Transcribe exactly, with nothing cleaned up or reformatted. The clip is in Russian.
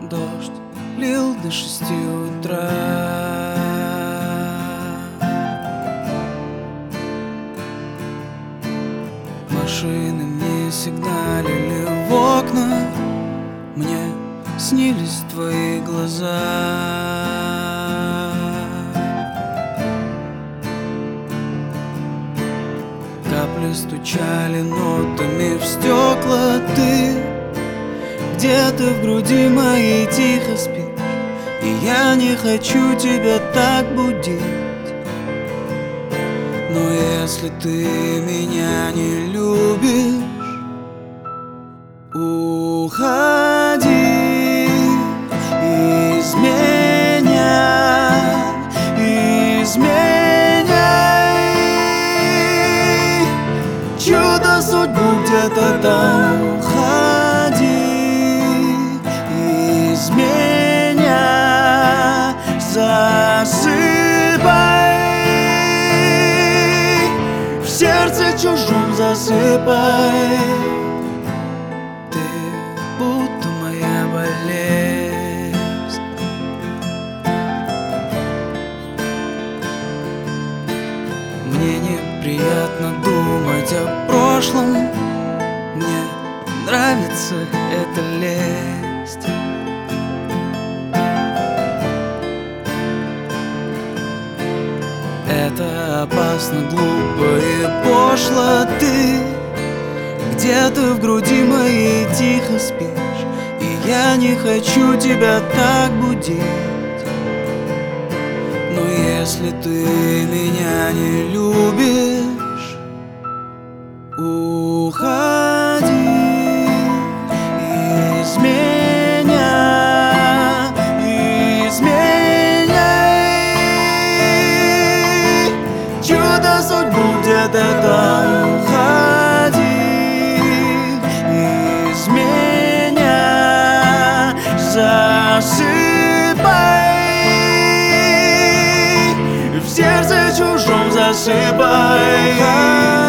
Дождь лил до шести утра. Машины мне сигналили в окна, мне снились твои глаза. Капли стучали нотами в стекла. Ты где-то в груди моей тихо спишь, и я не хочу тебя так будить. Но если ты меня не любишь, уходи из меня, изменяй чудо судьбу где-то там. Уходи из меня, засыпай, в сердце чужом засыпай. Ты будто моя болезнь. Мне неприятно думать о прошлом, мне нравится эта лесть. Это опасно, глупо и пошло. Ты где-то в груди моей тихо спишь, и я не хочу тебя так будить. Но если ты меня не любишь, уходи из меня, изменяй чудо судьбу где-то там. Уходи из меня, засыпай, в сердце чужом засыпай.